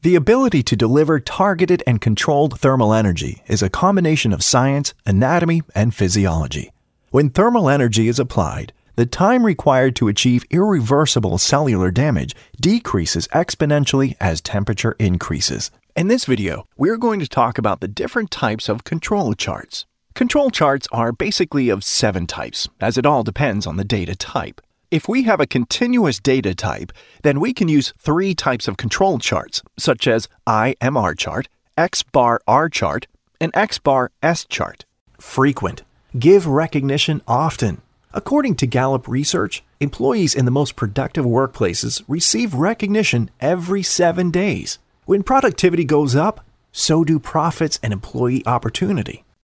The ability to deliver targeted and controlled thermal energy is a combination of science, anatomy, and physiology. When thermal energy is applied, the time required to achieve irreversible cellular damage decreases exponentially as temperature increases. In this video, we're going to talk about the different types of control charts. Control charts are basically of 7 types, as it all depends on the data type. If we have a continuous data type, then we can use 3 types of control charts, such as IMR chart, X-bar R chart, and X-bar S chart. Frequent. Give recognition often. According to Gallup research, employees in the most productive workplaces receive recognition every 7 days. When productivity goes up, so do profits and employee opportunity.